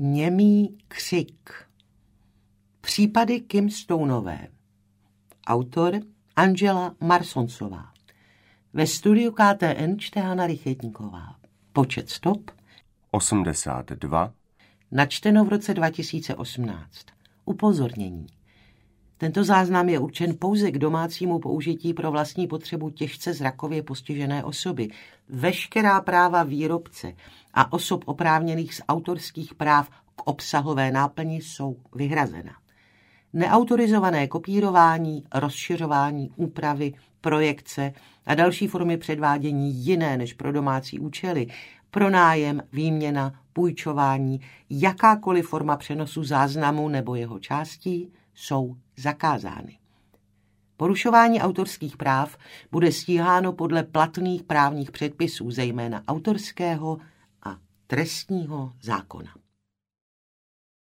Němý křik. Případy Kim Stoneové. Autor Angela Marsonsová. Ve studiu KTN čte Hana Rychetníková. Počet stop 82. Načteno v roce 2018. Upozornění. Tento záznam je určen pouze k domácímu použití pro vlastní potřebu těžce zrakově postižené osoby. Veškerá práva výrobce a osob oprávněných z autorských práv k obsahové náplni jsou vyhrazena. Neautorizované kopírování, rozšiřování, úpravy, projekce a další formy předvádění jiné než pro domácí účely, pronájem, výměna, půjčování, jakákoliv forma přenosu záznamu nebo jeho částí jsou zakázány. Porušování autorských práv bude stíháno podle platných právních předpisů, zejména autorského a trestního zákona.